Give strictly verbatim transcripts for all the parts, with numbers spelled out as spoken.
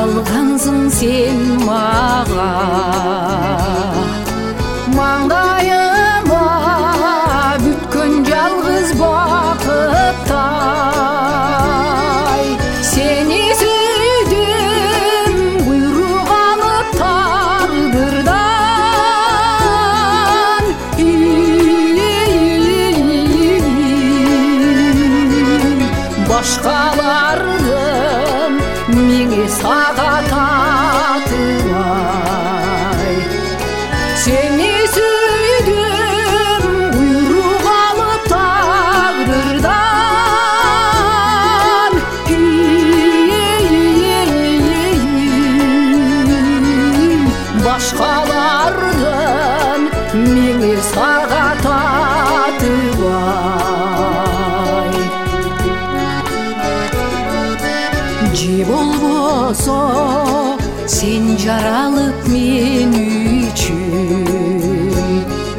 қалғансың сен маға, маңдайыма бүткөн жалғыз бақыттай. Сені сүйдім бұйрық алып тағдырдан, башқалардың меңе саға татымай. Сені сүйдім бұйрық алып тағдырдан, башқалардың меңе саға татымай. Же болбосо сен жаралып мен үчүн,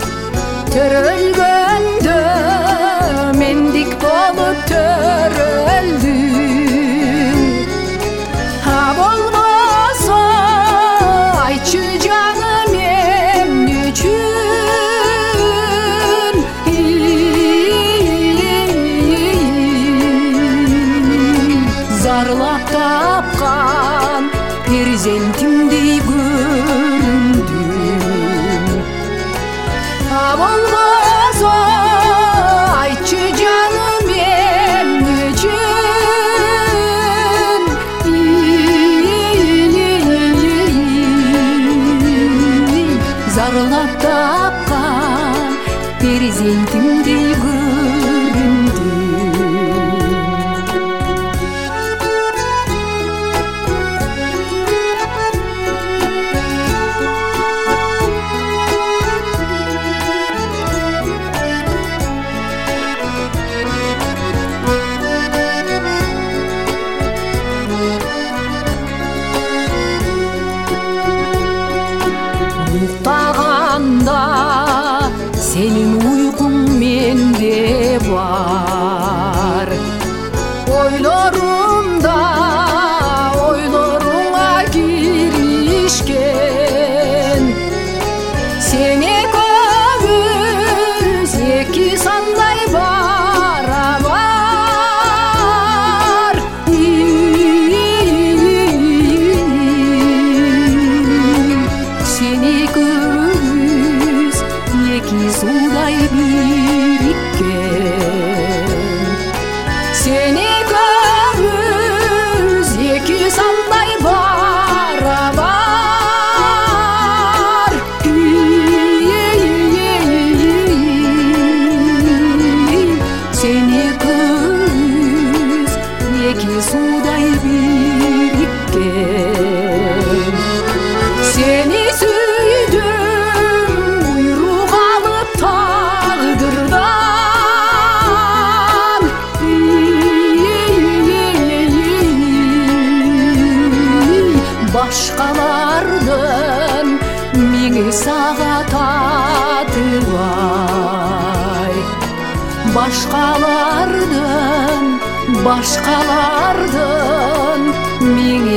төрөлгөндө мендик болуп төрөлдүң. А болбосо айтчы жаным эмне үчүн, зарлап тапкан перзентимдей көрүндүм. А болбосо айтчы жаным эмне үчүн, зарлап тапкан перзентимдей көрүндүм. Уктаганда сенин уйкуң менде бар, ойлорумда ойлоруңа киришкен. Сен экөөбүз эки сандай барабар, сен экөөбүз эки суудай бириккен. Сен экөөбүз эки сандай барабар, сен экөөбүз эки суудай бириккен. Сени сүйдім бұйрық алып тағдырдан, башқалардың меңе саға татыбай. Башқалардың, башқалардың меңе